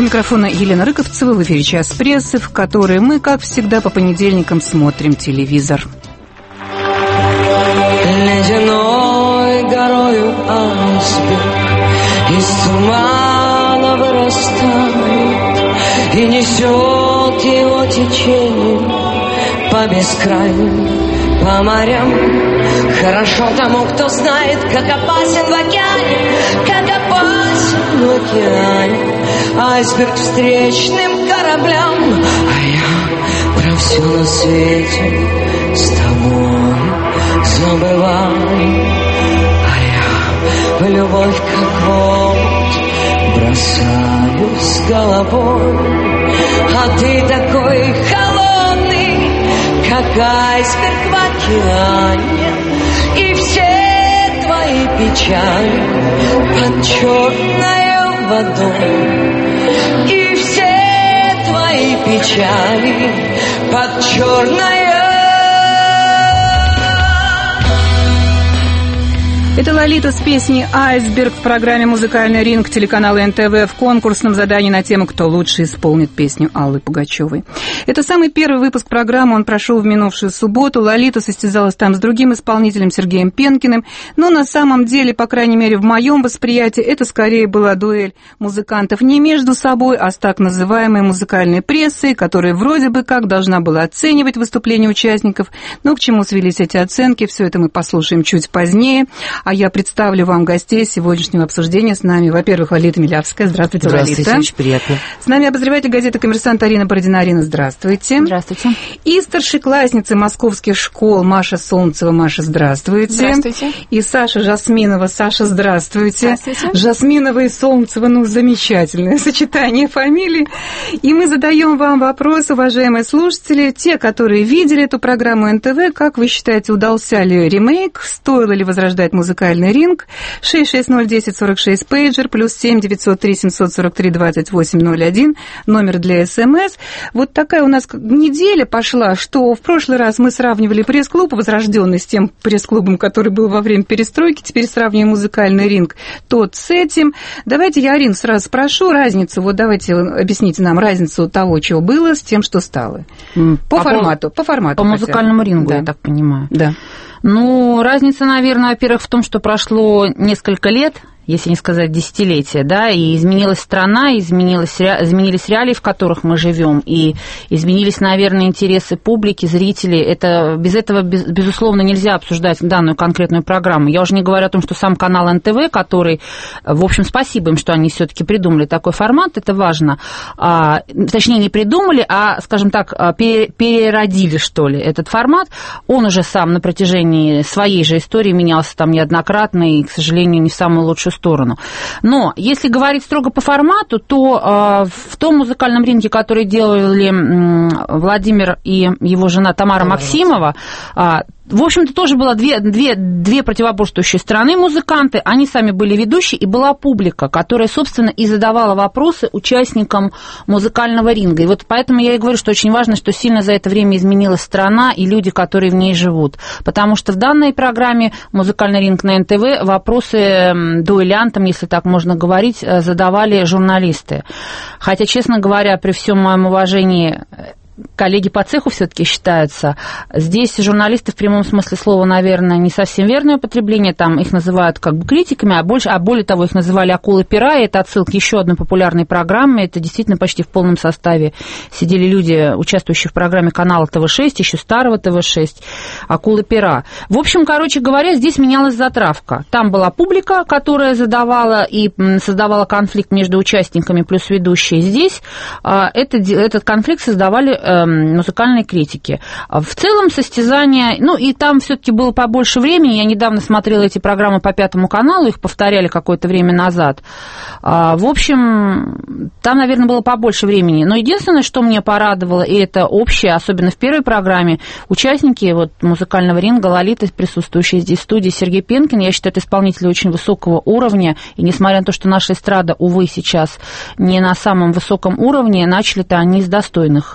У микрофона Елена Рыковцева, в эфире «Час прессы», в который мы, как всегда, по понедельникам смотрим телевизор. Ледяной горою айсберг из тумана вырастает и несет его течение по бескрайним, по морям. Хорошо тому, кто знает, как опасен в океане, как опасен в океане айсберг встречным кораблям. А я про все на свете с тобой забываю, а я в любовь как вот бросаюсь головой. А ты такой холодный, как айсберг в океане, и все твои печали под черною водой, и все твои печали под черною. Это Лолита с песней «Айсберг» в программе «Музыкальный ринг» телеканала НТВ в конкурсном задании на тему «Кто лучше исполнит песню Аллы Пугачевой». Это самый первый выпуск программы, он прошел в минувшую субботу. Лолита состязалась там с другим исполнителем Сергеем Пенкиным, но на самом деле, по крайней мере в моем восприятии, это скорее была дуэль музыкантов не между собой, а с так называемой музыкальной прессой, которая вроде бы как должна была оценивать выступления участников. Но к чему свелись эти оценки, все это мы послушаем чуть позднее. А я представлю вам гостей сегодняшнего обсуждения. С нами, во-первых, Лолита Милявская. Здравствуйте, Лолита. Здравствуйте, очень приятно. С нами обозреватель газеты «Коммерсант» Арина Бородина. Арина, здравствуйте. Здравствуйте. И старшеклассница московских школ Маша Солнцева. Маша, здравствуйте. Здравствуйте. И Саша Жасминова. Саша, здравствуйте. Здравствуйте. Жасминова и Солнцева, ну, замечательное сочетание фамилий. И мы задаем вам вопрос, уважаемые слушатели, те, которые видели эту программу НТВ, как вы считаете, удался ли ремейк, стоило ли возрождать музыкальный ринг? 6601046 пейджер, +7 903 743 2801, номер для СМС. Вот такая у нас неделя пошла, что в прошлый раз мы сравнивали пресс-клуб возрожденный с тем пресс-клубом, который был во время перестройки, теперь сравниваем музыкальный ринг тот с этим. Давайте я, Арину, сразу спрошу разницу, вот давайте объясните нам разницу того, чего было, с тем, что стало. По формату. По музыкальному рингу, да. Я так понимаю. Да. Ну, разница, наверное, во-первых, в том, что прошло несколько лет, если не сказать десятилетия, да, и изменилась страна, изменились реалии, в которых мы живем, и изменились, наверное, интересы публики, зрителей. Это, без этого, безусловно, нельзя обсуждать данную конкретную программу. Я уже не говорю о том, что сам канал НТВ, который, в общем, спасибо им, что они все-таки придумали такой формат, это важно. Точнее, не придумали, а, скажем так, переродили, что ли, этот формат. Он уже сам на протяжении своей же истории менялся там неоднократно, и, к сожалению, не в самую лучшую сторону. Но если говорить строго по формату, то в том музыкальном ринге, который делали Владимир и его жена Тамара Максимова, в общем-то, тоже было две противоборствующие стороны музыканты, они сами были ведущие, и была публика, которая, собственно, и задавала вопросы участникам музыкального ринга. И вот поэтому я и говорю, что очень важно, что сильно за это время изменилась страна и люди, которые в ней живут. Потому что в данной программе «Музыкальный ринг» на НТВ вопросы дуэлянтам, если так можно говорить, задавали журналисты. Хотя, честно говоря, при всем моем уважении, коллеги по цеху все-таки считаются. Здесь журналисты в прямом смысле слова, наверное, не совсем верное употребление. Там их называют как бы критиками, а более того, их называли «акулы пера». И это отсылка к еще одной популярной программе. Это действительно почти в полном составе сидели люди, участвующие в программе канала ТВ-6, еще старого ТВ-6, «Акулы пера». В общем, короче говоря, здесь менялась затравка. Там была публика, которая задавала и создавала конфликт между участниками плюс ведущие. Здесь этот конфликт создавали музыкальной критики. В целом состязания, ну и там все-таки было побольше времени, я недавно смотрела эти программы по Пятому каналу, их повторяли какое-то время назад. В общем, там, наверное, было побольше времени. Но единственное, что мне порадовало, и это общее, особенно в первой программе, участники вот музыкального ринга, Лолита, присутствующие здесь в студии, Сергей Пенкин, я считаю, это исполнители очень высокого уровня, и несмотря на то, что наша эстрада, увы, сейчас не на самом высоком уровне, начали-то они с достойных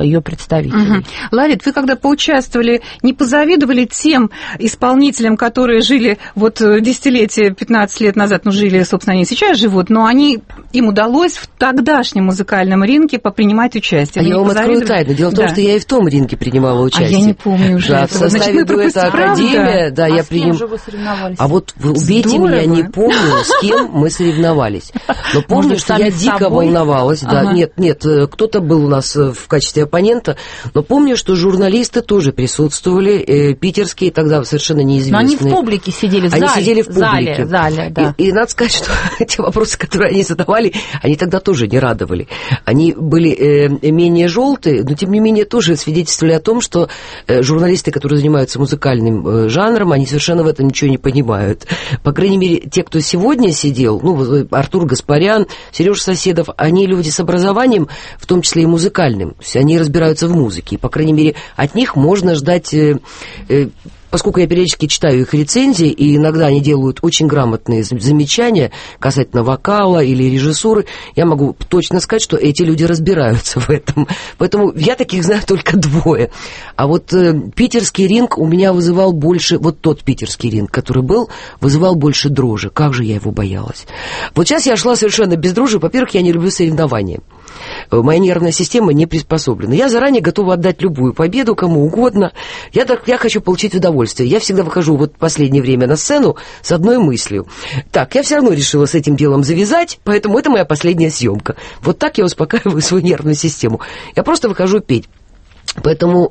ее представителей. Лолит, вы когда поучаствовали, не позавидовали тем исполнителям, которые жили вот десятилетия, 15 лет назад, ну, жили, собственно, они сейчас живут, но им удалось в тогдашнем музыкальном ринге попринимать участие. Я вам открою тайну. Дело в том, что я и в том ринге принимала участие. Я не помню уже. Да, в составе дуэта «Академия», да, я принимала. А вот убейте меня, не помню, с кем мы соревновались. Но помню, что я дико волновалась. Да, нет, кто-то был у нас в качестве оппонента, но помню, что журналисты тоже присутствовали, питерские, тогда совершенно неизвестные. Но они в публике сидели, Они сидели в публике. Зале, да. И надо сказать, что те вопросы, которые они задавали, они тогда тоже не радовали. Они были менее желтые, но тем не менее тоже свидетельствовали о том, что журналисты, которые занимаются музыкальным жанром, они совершенно в этом ничего не понимают. По крайней мере, те, кто сегодня сидел, ну, Артур Гаспарян, Сережа Соседов, они люди с образованием, в том числе и музыкальным. То есть они разбираются в музыке. И, по крайней мере, от них можно ждать... Поскольку я периодически читаю их рецензии, и иногда они делают очень грамотные замечания касательно вокала или режиссуры, я могу точно сказать, что эти люди разбираются в этом. Поэтому я таких знаю только двое. А вот питерский ринг у меня вызывал больше... Вот тот питерский ринг, который был, вызывал больше дрожи. Как же я его боялась. Вот сейчас я шла совершенно без дрожи. Во-первых, я не люблю соревнования. Моя нервная система не приспособлена. Я заранее готова отдать любую победу кому угодно. Я хочу получить удовольствие. Я всегда выхожу вот в последнее время на сцену с одной мыслью. Так, я все равно решила с этим делом завязать, поэтому это моя последняя съемка. Вот так я успокаиваю свою нервную систему. Я просто выхожу петь. Поэтому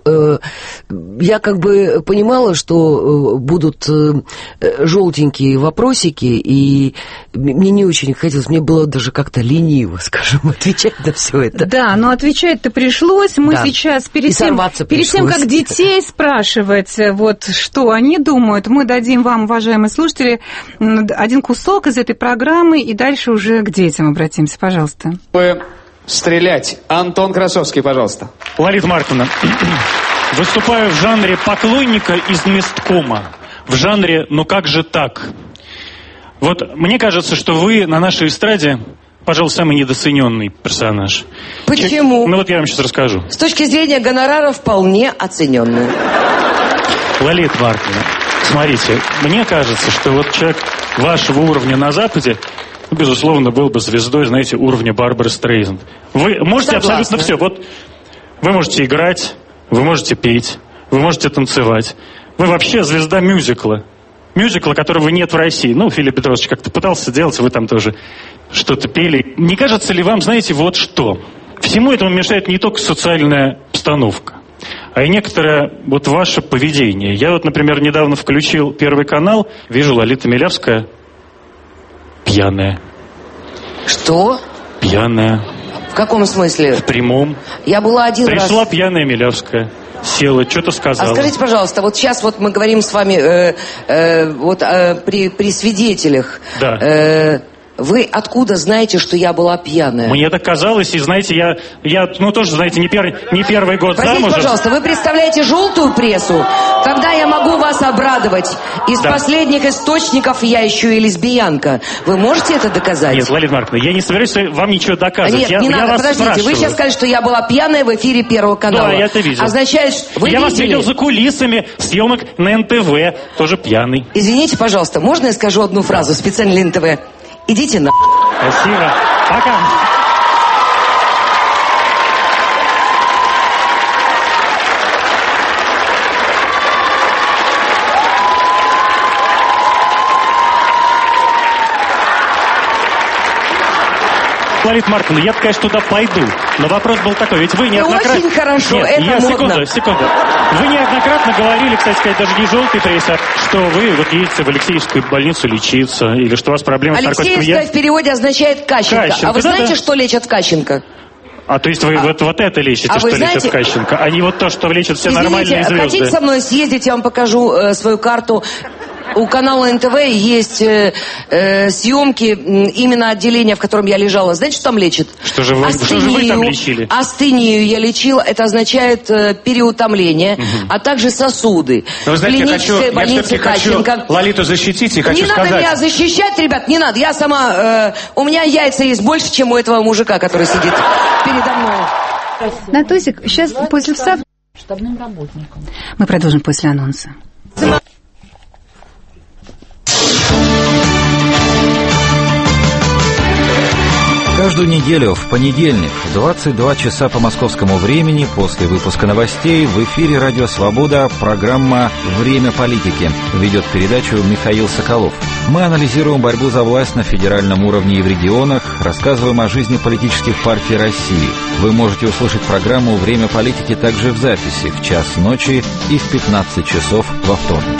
я как бы понимала, что будут желтенькие вопросики, и мне не очень хотелось, мне было даже как-то лениво, скажем, отвечать на все это. Да, но отвечать-то пришлось. Мы сейчас перед тем, как детей спрашивать, вот что они думают, мы дадим вам, уважаемые слушатели, один кусок из этой программы, и дальше уже к детям обратимся. Пожалуйста. Стрелять. Антон Красовский, пожалуйста. Лолита Марковна, выступаю в жанре поклонника из месткома. В жанре «ну как же так?». Вот мне кажется, что вы на нашей эстраде, пожалуй, самый недооцененный персонаж. Почему? Ну вот я вам сейчас расскажу. С точки зрения гонорара вполне оцененный. Лолита Марковна, смотрите, мне кажется, что вот человек вашего уровня на Западе, безусловно, был бы звездой, знаете, уровня Барбары Стрейзанд. Вы можете абсолютно все. Вот вы можете играть, вы можете петь, вы можете танцевать. Вы вообще звезда мюзикла. Мюзикла, которого нет в России. Ну, Филипп Петрович как-то пытался делать, вы там тоже что-то пели. Не кажется ли вам, знаете, вот что? Всему этому мешает не только социальная обстановка, а и некоторое вот ваше поведение. Я вот, например, недавно включил Первый канал, вижу Лолита Милявская пьяная. Что? Пьяная. В каком смысле? В прямом. Я была один раз... Пришла пьяная Милявская, села, что-то сказала. А скажите, пожалуйста, вот сейчас вот мы говорим с вами при свидетелях. Да. Вы откуда знаете, что я была пьяная? Мне так казалось, и знаете, я ну тоже, знаете, не первый год Простите, замужем. Пожалуйста, вы представляете желтую прессу? Когда я могу вас обрадовать? Из последних источников я еще и лесбиянка. Вы можете это доказать? Нет, Лолита Марковна, я не собираюсь вам ничего доказывать. Нет, не надо, вас подождите, спрашиваю. Вы сейчас сказали, что я была пьяная в эфире Первого канала. Да, я это видел. Означает, что вы я видели? вас видел за кулисами съемок на НТВ, тоже пьяный. Извините, пожалуйста, можно я скажу одну фразу специально для НТВ? Идите на... Спасибо. Пока. Лолита Марковна, я, конечно, туда пойду. Но вопрос был такой, ведь вы неоднократно... Очень хорошо, Нет, это модно. Секунду. Вы неоднократно говорили, кстати сказать, даже не желтой прессе, что вы вот едете в Алексеевскую больницу лечиться, или что у вас проблемы с наркотиками. Алексеевская в переводе означает Кащенко. А вы знаете, что лечат в Кащенко? А то есть вы вот это лечите, что лечат в Кащенко, а не вот то, что лечат все нормальные звезды? Хотите со мной съездить, я вам покажу свою карту. У канала НТВ есть съемки именно отделения, в котором я лежала. Знаете, что там лечат? Что же вы там лечили? Астению я лечила. Это означает переутомление, а также сосуды. Но вы знаете, клиническая больница Кащенко. Хочу Лолиту защитить и хочу сказать... Не надо меня защищать, ребят, не надо. Я сама... у меня яйца есть больше, чем у этого мужика, который сидит передо мной. Натосик, сейчас после вставки... Штабным работникам. Мы продолжим после анонса. Каждую неделю в понедельник в 22 часа по московскому времени после выпуска новостей в эфире «Радио Свобода» программа «Время политики». Ведет передачу Михаил Соколов. Мы анализируем борьбу за власть на федеральном уровне и в регионах, рассказываем о жизни политических партий России. Вы можете услышать программу «Время политики» также в записи в час ночи и в 15 часов во вторник.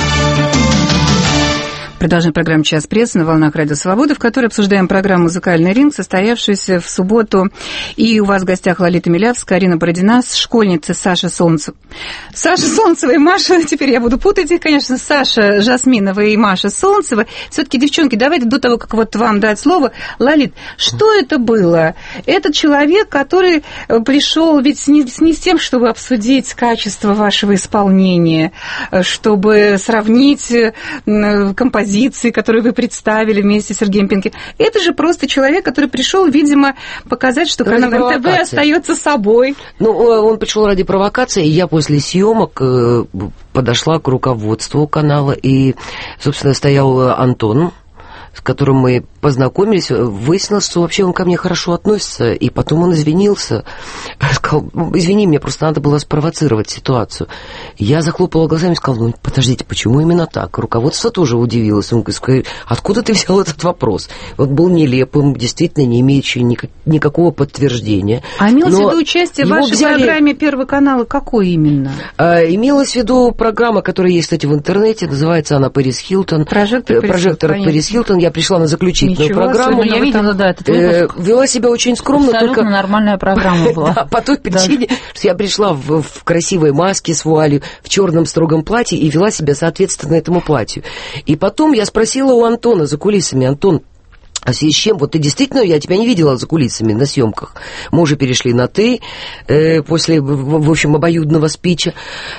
Продолжаем программу «Час прессы» на волнах Радио Свобода, в которой обсуждаем программу «Музыкальный ринг», состоявшуюся в субботу. И у вас в гостях Лолита Милявская, Арина Бородина, школьницы Саша Солнцева. Саша Солнцева и Маша, теперь я буду путать их, конечно, Саша Жасминова и Маша Солнцева. Все-таки, девчонки, давайте до того, как вот вам дать слово, Лолит, что это было? Этот человек, который пришел ведь не с тем, чтобы обсудить качество вашего исполнения, чтобы сравнить композиции, которые вы представили вместе с Сергеем Пенкиным. Это же просто человек, который пришел, видимо, показать, что канал НТВ остается собой. Ну, он пришел ради провокации, и я после съемок подошла к руководству канала, и, собственно, стоял Антон, с которым мы познакомились, выяснилось, что вообще он ко мне хорошо относится, и потом он извинился, сказал, извини, мне просто надо было спровоцировать ситуацию. Я захлопала глазами и сказала, ну, подождите, почему именно так? Руководство тоже удивилось, он говорит, откуда ты взял этот вопрос? Вот был нелепым, действительно не имеющий никакого подтверждения. А имелось в виду участие в вашей программе Первого канала, какой именно? Имелась в виду программа, которая есть, кстати, в интернете, называется она «Пэрис Хилтон». Прожектор Пэрис Хилтон. Я пришла на заключительную программу. Я видела, да, этот выпуск. Вела себя очень скромно. Абсолютно только нормальная программа была. Да, по той причине, что я пришла в красивой маске с вуалью, в черном строгом платье и вела себя соответственно этому платью. И потом я спросила у Антона за кулисами, Антон, а в связи с чем? Вот ты действительно, я тебя не видела за кулисами на съемках. Мы уже перешли на «ты» после, в общем, обоюдного спича.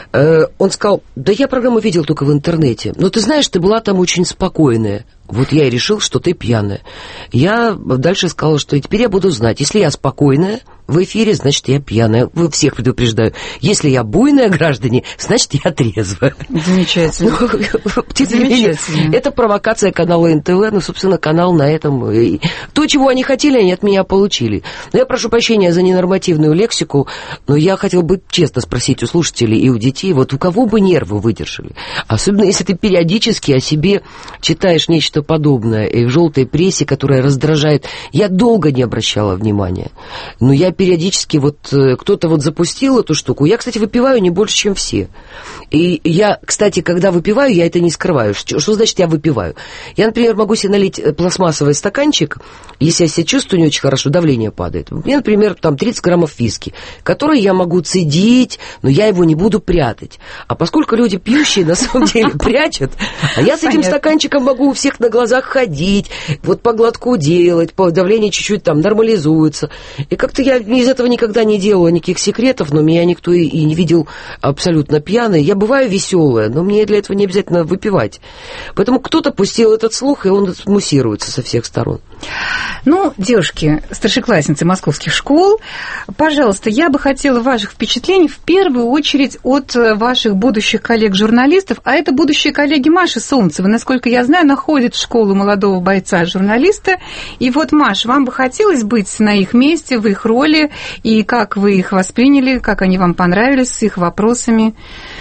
Он сказал, да я программу видел только в интернете. Но ты знаешь, ты была там очень спокойная. Вот я и решил, что ты пьяная. Я дальше сказала, что теперь я буду знать, если я спокойная в эфире, значит, я пьяная. Вы всех предупреждаю. Если я буйная, граждане, значит, я трезвая. Замечательно. Замечательно. Это провокация канала НТВ, ну, собственно, канал на этом. То, чего они хотели, они от меня получили. Но я прошу прощения за ненормативную лексику, но я хотела бы честно спросить у слушателей и у детей, вот у кого бы нервы выдержали? Особенно, если ты периодически о себе читаешь нечто подобное и в желтой прессе, которая раздражает. Я долго не обращала внимания. Но я периодически, вот кто-то вот запустил эту штуку. Я, кстати, выпиваю не больше, чем все. И я, кстати, когда выпиваю, я это не скрываю. Что значит я выпиваю? Я, например, могу себе налить пластмассовый стаканчик, если я себя чувствую не очень хорошо, давление падает. Мне, например, там 30 граммов виски, который я могу цедить, но я его не буду прятать. А поскольку люди пьющие на самом деле прячут, а я с этим стаканчиком могу у всех на глазах ходить, вот по глотку делать, давление чуть-чуть там нормализуется. И как-то я из этого никогда не делала никаких секретов, но меня никто и не видел абсолютно пьяной. Я бываю веселая, но мне для этого не обязательно выпивать. Поэтому кто-то пустил этот слух, и он муссируется со всех сторон. Ну, девушки, старшеклассницы московских школ, пожалуйста, я бы хотела ваших впечатлений в первую очередь от ваших будущих коллег-журналистов, а это будущие коллеги Маши Солнцевой, насколько я знаю, находит в школу молодого бойца-журналиста. И вот, Маш, вам бы хотелось быть на их месте, в их роли, и как вы их восприняли, как они вам понравились с их вопросами?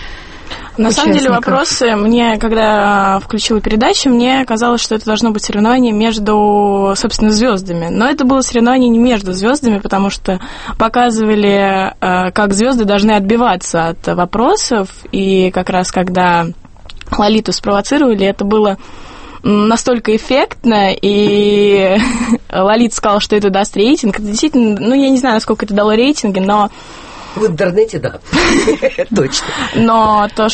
На самом деле вопросы, мне, когда включила передачу, мне казалось, что это должно быть соревнование между, собственно, звездами. Но это было соревнование не между звездами, потому что показывали, как звезды должны отбиваться от вопросов. И как раз когда Лолиту спровоцировали, это было настолько эффектно, и Лолита сказала, что это даст рейтинг. Это действительно, ну, я не знаю, насколько это дало рейтинги, но... В интернете, да, точно. Но то,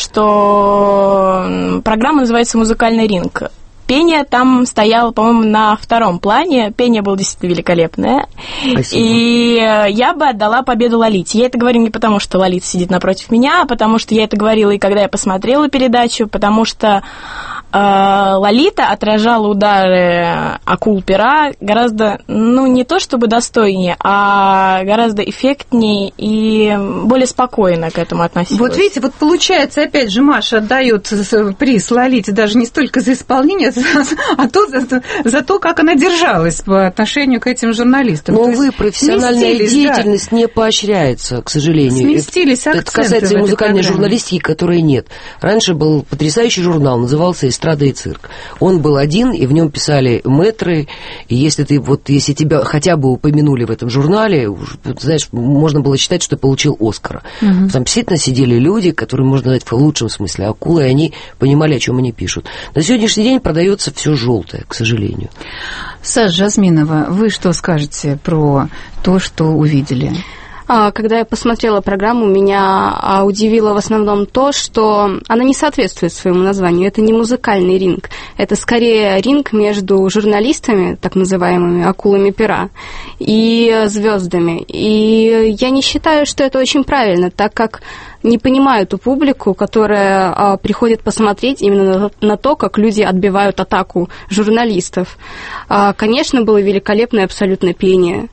что программа называется «Музыкальный ринг», пение там стояло, по-моему, на втором плане. Пение было действительно великолепное. Спасибо. И я бы отдала победу Лолите. Я это говорю не потому, что Лолита сидит напротив меня, а потому что я это говорила и когда я посмотрела передачу, потому что Лолита отражала удары акул-пера гораздо, не то чтобы достойнее, а гораздо эффектнее и более спокойно к этому относилась. Вот видите, получается, опять же, Маша отдает приз Лолите даже не столько за исполнение, а за то, как она держалась по отношению к этим журналистам. Но, увы, профессиональная деятельность не поощряется, к сожалению. Сместились акценты. Это касается и музыкальной журналистики, которой нет. Раньше был потрясающий журнал, назывался «Эстрада и цирк». Он был один, и в нем писали мэтры, и если тебя хотя бы упомянули в этом журнале, знаешь, можно было считать, что ты получил Оскара. Угу. Там действительно сидели люди, которые, можно сказать, в лучшем смысле акулы, и они понимали, о чем они пишут. На сегодняшний день продается все желтое, к сожалению. Саша Жазминова, вы что скажете про то, что увидели? Когда я посмотрела программу, меня удивило в основном то, что она не соответствует своему названию. Это не музыкальный ринг. Это скорее ринг между журналистами, так называемыми акулами пера, и звездами. И я не считаю, что это очень правильно, так как не понимаю ту публику, которая приходит посмотреть именно на то, как люди отбивают атаку журналистов. Конечно, было великолепное абсолютно пение.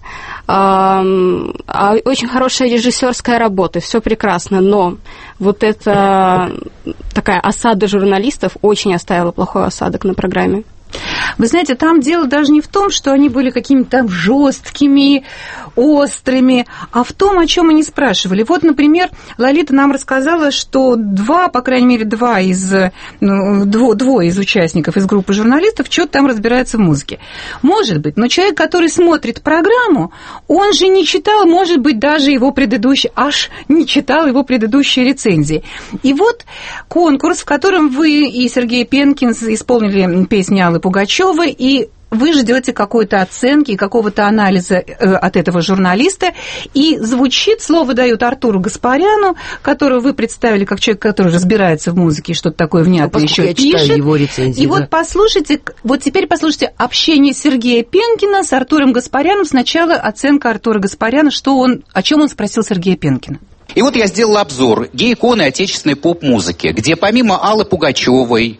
Очень хорошая режиссерская работа, все прекрасно, но вот эта такая осада журналистов очень оставила плохой осадок на программе. Вы знаете, там дело даже не в том, что они были какими-то там жесткими, острыми, а в том, о чем они спрашивали. Вот, например, Лолита нам рассказала, что двое из участников из группы журналистов что-то там разбираются в музыке. Может быть, но человек, который смотрит программу, он же не читал, может быть, даже его предыдущие рецензии. И вот конкурс, в котором вы и Сергей Пенкин исполнили песни Аллы Пугачёвой, и вы ждете какой-то оценки, какого-то анализа от этого журналиста, и звучит, слово дают Артуру Гаспаряну, которого вы представили как человек, который разбирается в музыке, что-то такое внятное еще пишет. Его рецензии, и вот теперь послушайте общение Сергея Пенкина с Артуром Гаспаряном. Сначала оценка Артура Гаспаряна, о чем он спросил Сергея Пенкина. И вот я сделал обзор гей-иконы отечественной поп-музыки, где помимо Аллы Пугачёвой,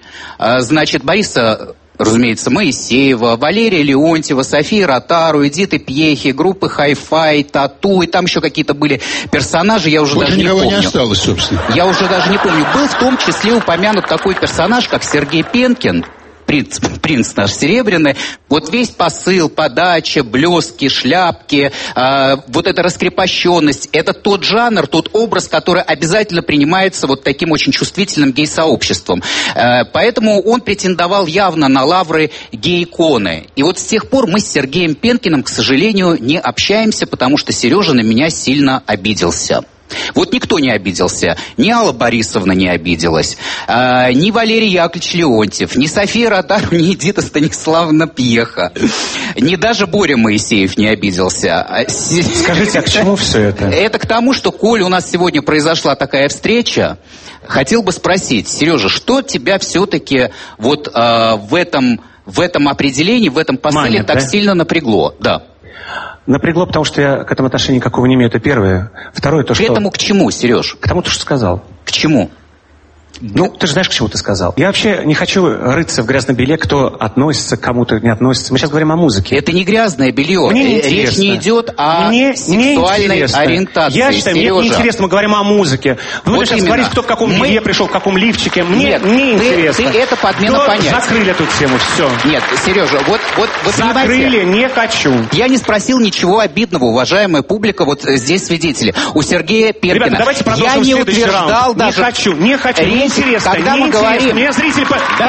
Бориса, разумеется, Моисеева, Валерия Леонтьева, Софии Ротару, Эдиты Пьехи, группы Хай-Фай, Тату, и там еще какие-то были персонажи, я уже даже не помню. Никого не осталось, собственно. Я уже даже не помню. Был в том числе упомянут такой персонаж, как Сергей Пенкин, принц наш серебряный. Вот весь посыл, подача, блески, шляпки, вот эта раскрепощенность, это тот жанр, тот образ, который обязательно принимается вот таким очень чувствительным гей-сообществом. Поэтому он претендовал явно на лавры гей-иконы. И вот с тех пор мы с Сергеем Пенкиным, к сожалению, не общаемся, потому что Сережа на меня сильно обиделся. Вот никто не обиделся. Ни Алла Борисовна не обиделась, ни Валерий Яковлевич Леонтьев, ни София Ротару, ни Эдита Станиславовна Пьеха, ни даже Боря Моисеев не обиделся. Скажите, а к чему все это? Это к тому, что, коль у нас сегодня произошла такая встреча, хотел бы спросить, Сережа, что тебя все-таки вот в этом определении, в этом посыле так сильно напрягло? Да. Напрягло, потому что я к этому отношения никакого не имею. Это первое. Второе, то, что... К этому к чему, Сереж? К тому, что сказал. К чему? Ну, ты же знаешь, к чему ты сказал. Я вообще не хочу рыться в грязном белье, кто относится к кому-то, не относится. Мы сейчас говорим о музыке. Это не грязное белье. Речь не идет о сексуальной ориентации. Я считаю, мне не интересно, мы говорим о музыке. Вы будете сейчас говорить, кто в каком белье пришел, в каком лифчике. Мне не интересно. Ты это подмена понятия. Закрыли эту тему, все. Нет, Сережа, вот закрыли, не хочу. Я не спросил ничего обидного, уважаемая публика, вот здесь свидетели. У Сергея Пенкина. Ребята, давайте продолжим следующий раунд. Не хочу. Интересно, когда мы говорим... Меня зрители...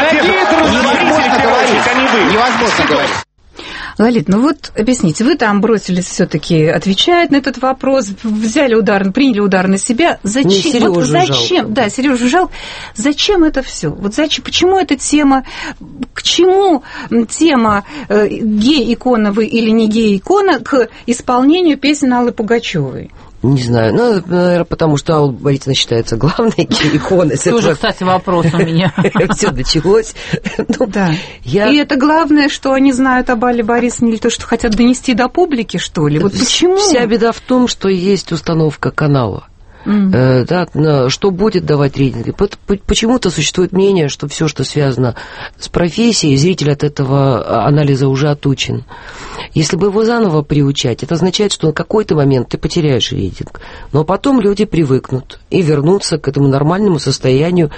Невозможно говорить. Лолит, ну вот объясните, вы там бросились все-таки отвечать на этот вопрос, приняли удар на себя. Зачем? Зачем? Да, Сережу жалко. Зачем это все? Вот зачем? Почему эта тема? К чему тема гей-икона вы или не гей-икона к исполнению песен Аллы Пугачёвой? Не знаю, наверное, потому что Алла Борисовна считается главной иконой. Тоже, кстати, вопрос у меня. Все началось. Да. И это главное, что они знают об Алле Борисовне, или то, что хотят донести до публики, что ли? Вот почему? Вся беда в том, что есть установка канала. что будет давать рейтинги. Почему-то существует мнение, что все, что связано с профессией, зритель от этого анализа уже отучен. Если бы его заново приучать, это означает, что на какой-то момент ты потеряешь рейтинг. Но потом люди привыкнут и вернутся к этому нормальному состоянию,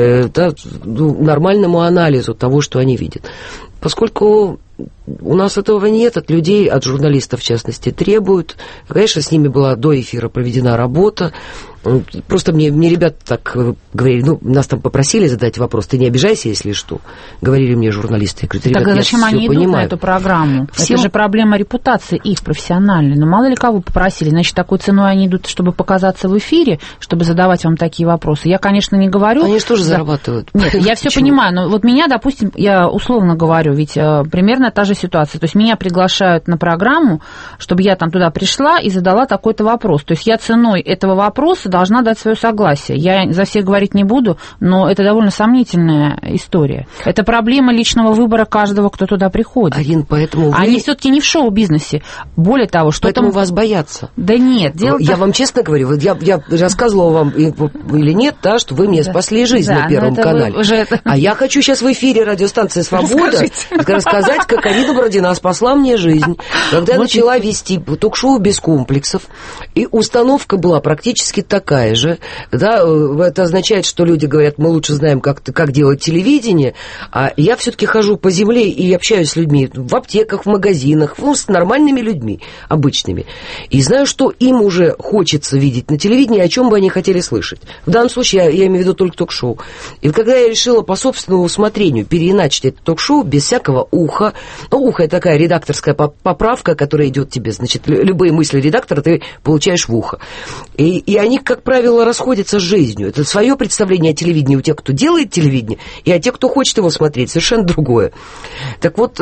нормальному анализу того, что они видят. Поскольку у нас этого нет, от людей, от журналистов в частности, требуют. Конечно, с ними была до эфира проведена работа. Просто мне ребята так говорили, нас там попросили задать вопрос, ты не обижайся, если что. Говорили мне журналисты. Говорят, ребят, тогда зачем они идут понимаю. На эту программу? Это же проблема репутации их профессиональной. Но мало ли кого попросили, значит, такой ценой они идут, чтобы показаться в эфире, чтобы задавать вам такие вопросы. Я, конечно, не говорю... Они же тоже зарабатывают. Нет, я все понимаю, но вот меня, допустим, я условно говорю, ведь примерно та же ситуация. То есть меня приглашают на программу, чтобы я там туда пришла и задала такой-то вопрос. То есть я ценой этого вопроса должна дать свое согласие. Я за всех говорить не буду, но это довольно сомнительная история. Это проблема личного выбора каждого, кто туда приходит. Арин, поэтому они все-таки не в шоу-бизнесе. Более того, что поэтому вас боятся. Да нет. Я вам честно говорю, вот я рассказывала вам или нет, что вы мне спасли жизнь на Первом канале. А я хочу сейчас в эфире радиостанции «Свобода» рассказать, как Арина Бородина спасла мне жизнь. Когда я начала вести ток-шоу «Без комплексов», и установка была практически такая же. Да, это означает, что люди говорят, мы лучше знаем, как делать телевидение, а я все-таки хожу по земле и общаюсь с людьми в аптеках, в магазинах, с нормальными людьми, обычными. И знаю, что им уже хочется видеть на телевидении, о чем бы они хотели слышать. В данном случае я имею в виду только ток-шоу. И когда я решила по собственному усмотрению переиначить это ток-шоу без всякого уха, ухо — это такая редакторская поправка, которая идет тебе, значит, любые мысли редактора ты получаешь в ухо. И они, как правило, расходятся с жизнью. Это свое представление о телевидении у тех, кто делает телевидение, и о тех, кто хочет его смотреть, совершенно другое. Так вот,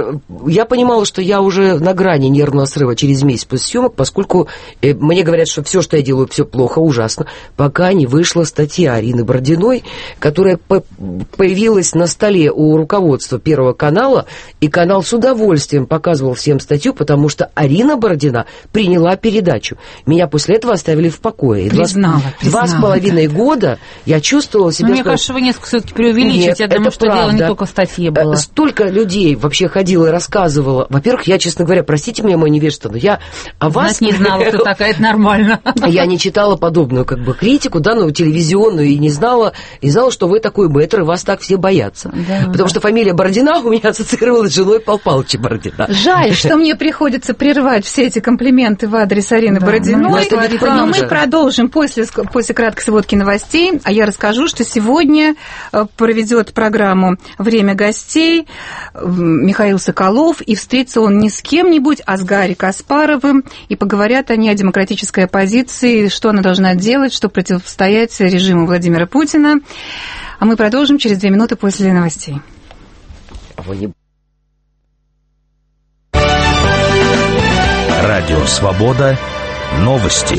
я понимала, что я уже на грани нервного срыва через месяц после съемок, поскольку мне говорят, что все, что я делаю, все плохо, ужасно, пока не вышла статья Арины Бородиной, которая появилась на столе у руководства Первого канала, и канал с удовольствием показывал всем статью, потому что Арина Бородина приняла передачу. Меня после этого оставили в покое. Признала. 2,5 года я чувствовала себя... Мне кажется, вы несколько все-таки преувеличиваете. Нет, я думаю, что правда. Дело не только в статье было. Столько людей вообще ходило и рассказывало. Во-первых, я, честно говоря, простите меня, мое невежество, но я о вас... не знала, кто такая, это нормально. Я не читала подобную критику, телевизионную, и не знала, что вы такой мэтр, и вас так все боятся. Да, потому что фамилия Бородина у меня ассоциировалась с женой Павла Павловича Бородина. Жаль, что мне приходится прервать все эти комплименты в адрес Арины Бородиной. Но мы продолжим после краткой сводки новостей. А я расскажу, что сегодня проведет программу «Время гостей» Михаил Соколов, и встретится он не с кем-нибудь, а с Гарри Каспаровым, и поговорят они о демократической оппозиции, что она должна делать, чтобы противостоять режиму Владимира Путина. А мы продолжим через 2 минуты после новостей. Радио «Свобода». Новости.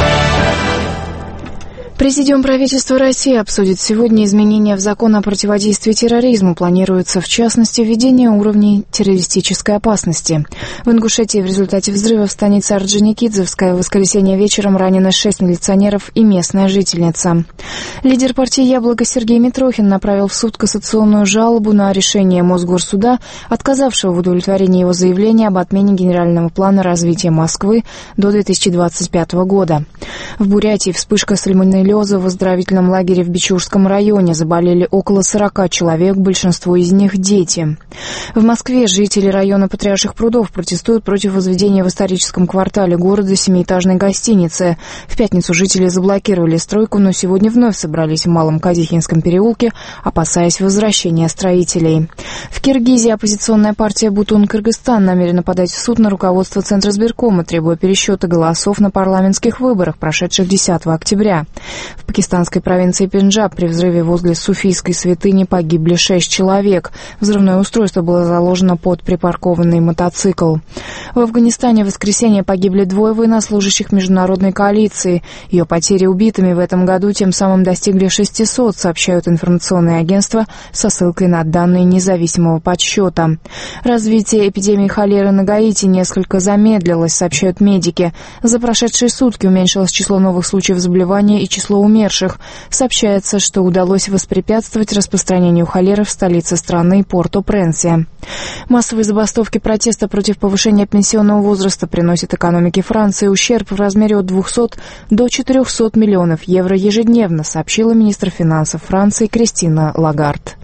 Президиум правительства России обсудит сегодня изменения в закон о противодействии терроризму. Планируется, в частности, введение уровней террористической опасности. В Ингушетии в результате взрыва в станице Орджоникидзевская в воскресенье вечером ранено 6 милиционеров и местная жительница. Лидер партии «Яблоко» Сергей Митрохин направил в суд кассационную жалобу на решение Мосгорсуда, отказавшего в удовлетворении его заявления об отмене генерального плана развития Москвы до 2025 года. В Бурятии вспышка сальмонеллеза в оздоровительном лагере в Бичурском районе. Заболели около 40 человек, большинство из них дети. В Москве жители района Патриарших прудов протестуют против возведения в историческом квартале города 7-этажной гостиницы. В пятницу жители заблокировали стройку, но сегодня вновь собрались в Малом Казихинском переулке, опасаясь возвращения строителей. В Киргизии оппозиционная партия «Бутун-Кыргызстан» намерена подать в суд на руководство Центризбиркома, требуя пересчета голосов на парламентских выборах, прошедших 10 октября. В пакистанской провинции Пенджаб при взрыве возле суфийской святыни погибли 6 человек. Взрывное устройство было заложено под припаркованный мотоцикл. В Афганистане в воскресенье погибли 2 военнослужащих международной коалиции. Ее потери убитыми в этом году тем самым достигли 600, сообщают информационные агентства со ссылкой на данные независимого подсчета. Развитие эпидемии холеры на Гаити несколько замедлилось, сообщают медики. За прошедшие сутки уменьшилось число новых случаев заболевания и число умерших. Сообщается, что удалось воспрепятствовать распространению холеры в столице страны Порто-Пренсе. Массовые забастовки протеста против повышения пенсионного возраста приносят экономике Франции ущерб в размере от 200 до 400 миллионов евро ежедневно, сообщила министр финансов Франции Кристина Лагард.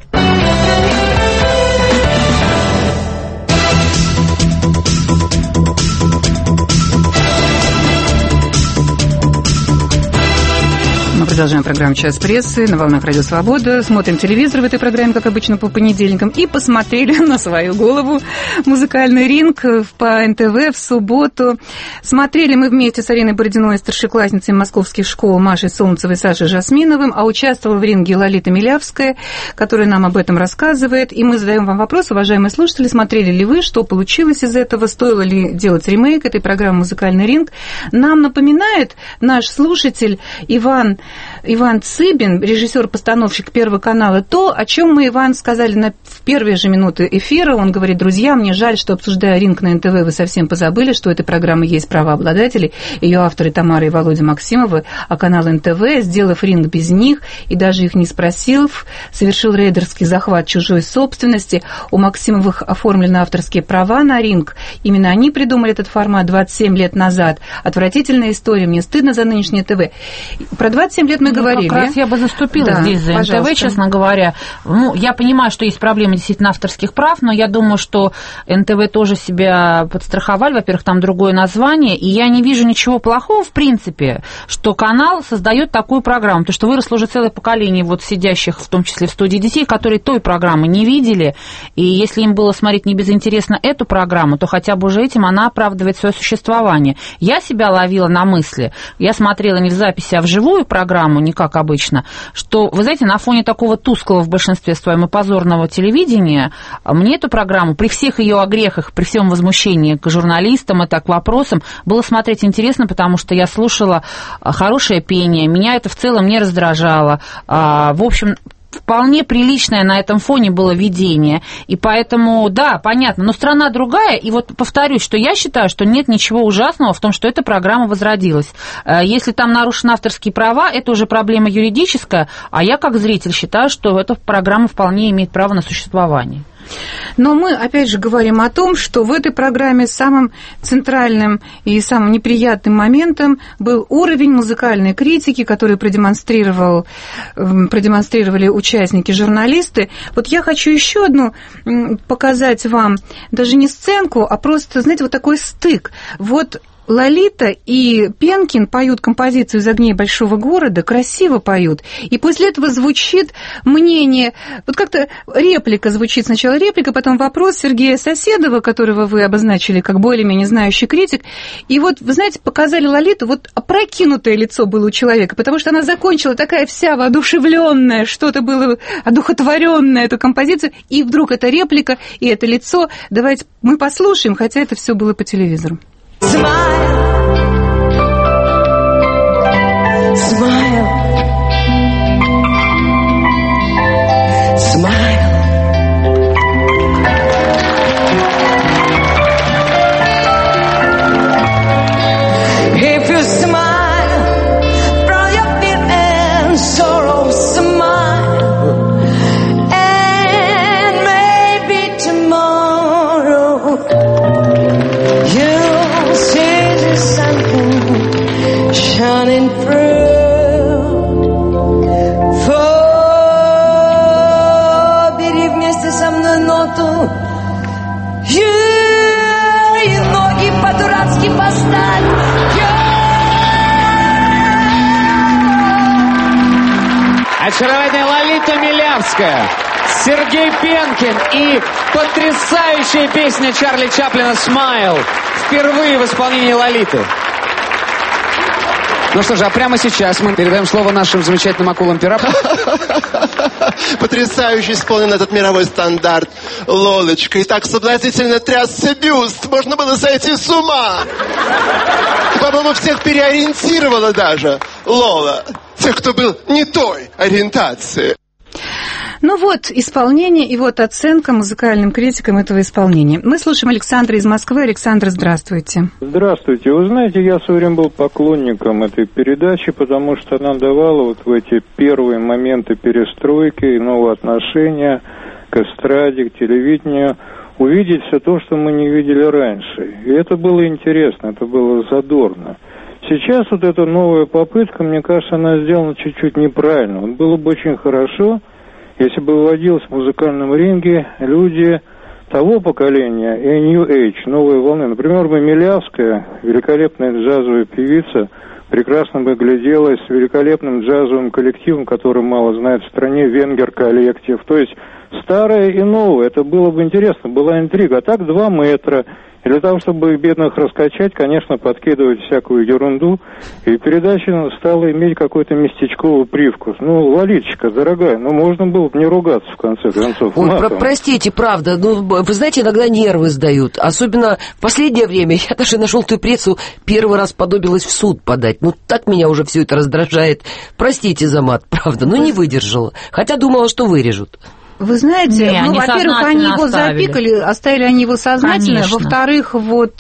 Мы продолжаем программу «Час прессы» на волнах Радио Свобода. Смотрим телевизор в этой программе, как обычно, по понедельникам. И посмотрели на свою голову музыкальный ринг по НТВ в субботу. Смотрели мы вместе с Ариной Бородиной, старшеклассницей московских школ Машей Солнцевой и Сашей Жасминовым, а участвовала в ринге Лолита Милявская, которая нам об этом рассказывает. И мы задаем вам вопрос, уважаемые слушатели, смотрели ли вы, что получилось из этого, стоило ли делать ремейк этой программы «Музыкальный ринг». Нам напоминает наш слушатель Иван Цыбин, режиссер-постановщик Первого канала, то, о чем мы, Иван, сказали в первые же минуты эфира. Он говорит: друзья, мне жаль, что, обсуждая ринг на НТВ, вы совсем позабыли, что у этой программы есть правообладатели, ее авторы Тамара и Володя Максимовы, а канал НТВ, сделав ринг без них и даже их не спросив, совершил рейдерский захват чужой собственности. У Максимовых оформлены авторские права на ринг. Именно они придумали этот формат 27 лет назад. Отвратительная история, мне стыдно за нынешнее ТВ. Про 27 лет мы говорили. Как раз я бы заступила здесь за НТВ, честно говоря. Я понимаю, что есть проблемы действительно авторских прав, но я думаю, что НТВ тоже себя подстраховали. Во-первых, там другое название, и я не вижу ничего плохого, в принципе, что канал создает такую программу, потому что выросло уже целое поколение вот сидящих, в том числе в студии детей, которые той программы не видели, и если им было смотреть не безинтересно эту программу, то хотя бы уже этим она оправдывает свое существование. Я себя ловила на мысли, я смотрела не в записи, а вживую программу, не как обычно, что, вы знаете, на фоне такого тусклого в большинстве своем и позорного телевидения, мне эту программу при всех ее огрехах, при всем возмущении к журналистам и так к вопросам, было смотреть интересно, потому что я слушала хорошее пение, меня это в целом не раздражало. В общем, вполне приличное на этом фоне было видение, и поэтому, да, понятно, но страна другая, и вот повторюсь, что я считаю, что нет ничего ужасного в том, что эта программа возродилась. Если там нарушены авторские права, это уже проблема юридическая, а я как зритель считаю, что эта программа вполне имеет право на существование. Но мы, опять же, говорим о том, что в этой программе самым центральным и самым неприятным моментом был уровень музыкальной критики, который продемонстрировали участники-журналисты. Вот я хочу еще одну показать вам, даже не сценку, а просто, знаете, вот такой стык. Вот Лолита и Пенкин поют композицию «Из огней большого города», красиво поют, и после этого звучит мнение, вот как-то реплика звучит, сначала реплика, потом вопрос Сергея Соседова, которого вы обозначили как более-менее знающий критик, и вот, вы знаете, показали Лолиту, вот опрокинутое лицо было у человека, потому что она закончила такая вся воодушевленная, что-то было одухотворенное, эту композицию, и вдруг эта реплика и это лицо. Давайте мы послушаем, хотя это все было по телевизору. Smile, smile, smile. If you smile from your fear and sorrow, smile, and maybe tomorrow you see something shining through. Бери вместе со мной ноту и ноги по-дурацки поставь. Очаровательная Лолита Милявская, Сергей Пенкин и потрясающая песня Чарли Чаплина «Smile» впервые в исполнении Лолиты. Ну что же, а прямо сейчас мы передаем слово нашим замечательным акулам-пиратам. Потрясающе исполнен этот мировой стандарт. Лолочка, и так соблазнительно трясся бюст. Можно было сойти с ума. По-моему, всех переориентировала даже Лола. Тех, кто был не той ориентации. Ну вот, исполнение и вот оценка музыкальным критикам этого исполнения. Мы слушаем Александра из Москвы. Александр, здравствуйте. Здравствуйте. Вы знаете, я в свое время был поклонником этой передачи, потому что она давала вот в эти первые моменты перестройки, нового отношения к эстраде, к телевидению, увидеть все то, что мы не видели раньше. И это было интересно, это было задорно. Сейчас вот эта новая попытка, мне кажется, она сделана чуть-чуть неправильно. Вот было бы очень хорошо, если бы выводилось в музыкальном ринге люди того поколения и New Age, новой волны. Например, Милявская, великолепная джазовая певица, прекрасно бы гляделась с великолепным джазовым коллективом, который мало знает в стране, Венгер коллектив. То есть старое и новое, это было бы интересно, была интрига. А так 2 метра. И для того, чтобы бедных раскачать, конечно, подкидывать всякую ерунду. И передача стала иметь какой-то местечковый привкус. Ну, Лолиточка, дорогая, ну можно было бы не ругаться в конце концов. Ой, простите, правда, ну, вы знаете, иногда нервы сдают. Особенно в последнее время я даже на желтую прессу первый раз подобилась в суд подать. Ну, так меня уже все это раздражает. Простите за мат, правда, но не выдержала. Хотя думала, что вырежут. Вы знаете, ну, во-первых, они его запикали, оставили они его сознательно. Конечно. Во-вторых, вот...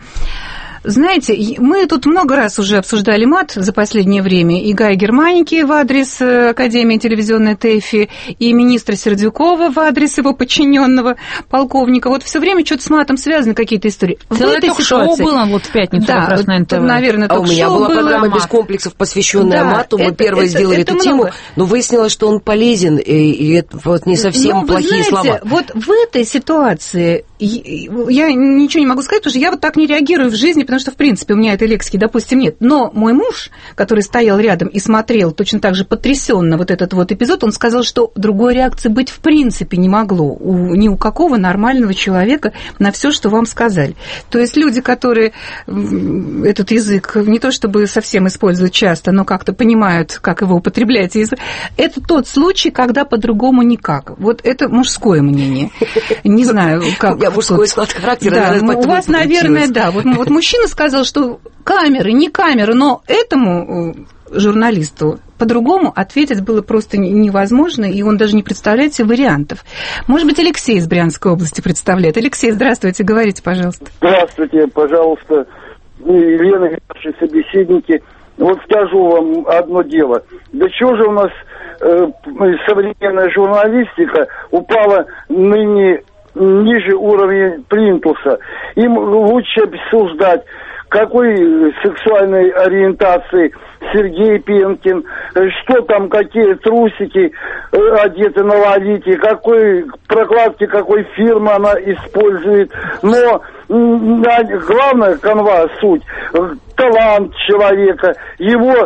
Знаете, мы тут много раз уже обсуждали мат за последнее время. И Гая Германики в адрес Академии телевизионной ТЭФИ, и министра Сердюкова в адрес его подчиненного полковника. Вот все время что-то с матом связаны какие-то истории. Целое ток-шоу было вот в пятницу как раз на НТВ. Наверное, у меня была программа «Без комплексов», посвященная мату. Мы первые сделали эту тему, но выяснилось, что он полезен, и это вот не совсем плохие слова. Вот в этой ситуации я ничего не могу сказать, потому что я вот так не реагирую в жизни, потому что, в принципе, у меня этой лексики, допустим, нет. Но мой муж, который стоял рядом и смотрел точно так же потрясенно вот этот вот эпизод, он сказал, что другой реакции быть в принципе не могло ни у какого нормального человека на все, что вам сказали. То есть люди, которые этот язык не то чтобы совсем используют часто, но как-то понимают, как его употреблять, это тот случай, когда по-другому никак. Вот это мужское мнение. Не знаю, как... Мужской склад характера. Да, у вас, наверное, да. Вот мужчина сказал, что камеры, не камеры, но этому журналисту по-другому ответить было просто невозможно, и он даже не представляет себе вариантов. Может быть, Алексей из Брянской области представляет. Алексей, здравствуйте, говорите, пожалуйста. Здравствуйте, пожалуйста, Елена, наши собеседники. Вот скажу вам одно дело. Да чего же у нас современная журналистика упала ныне ниже уровня плинтуса. Им лучше обсуждать, какой сексуальной ориентации Сергей Пенкин, что там, какие трусики одеты на Лолите, какой прокладки, какой фирмы она использует. Но главная канва, суть, талант человека, его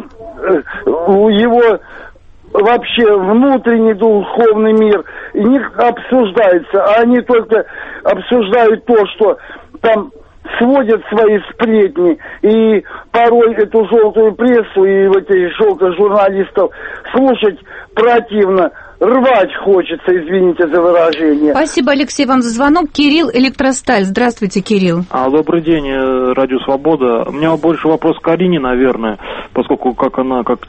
вообще внутренний духовный мир не обсуждается, а они только обсуждают то, что там сводят свои сплетни, и порой эту желтую прессу и этих желтых журналистов слушать противно. Рвать хочется, извините за выражение. Спасибо, Алексей, вам за звонок. Кирилл, Электросталь. Здравствуйте, Кирилл. Добрый день, Радио Свобода. У меня больше вопрос к Арине, наверное, поскольку как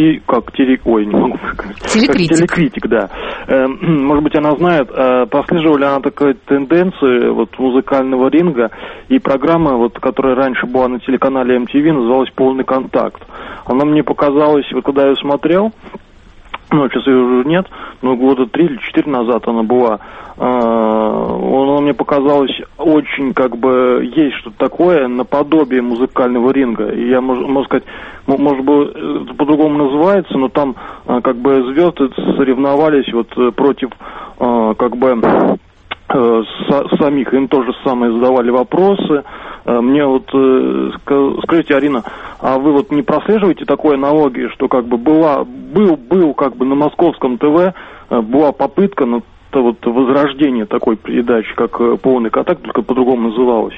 телекритик, да. Может быть, она знает, прослеживала ли она такую тенденцию вот музыкального ринга, и программа, вот, которая раньше была на телеканале MTV, называлась «Полный контакт». Она мне показалась, вот когда я ее смотрел, ну, сейчас ее уже нет, но года 3 или 4 назад она была. Она мне показалась очень, как бы, есть что-то такое наподобие музыкального ринга. И я, можно сказать, может быть, это по-другому называется, но там, как бы, звезды соревновались вот против, как бы, самих, им тоже самое задавали вопросы. Мне вот, скажите, Арина, а вы вот не прослеживаете такой аналогии, что как бы был как бы на московском ТВ была попытка вот возрождение такой передачи, как «Полный контакт», только по-другому называлось?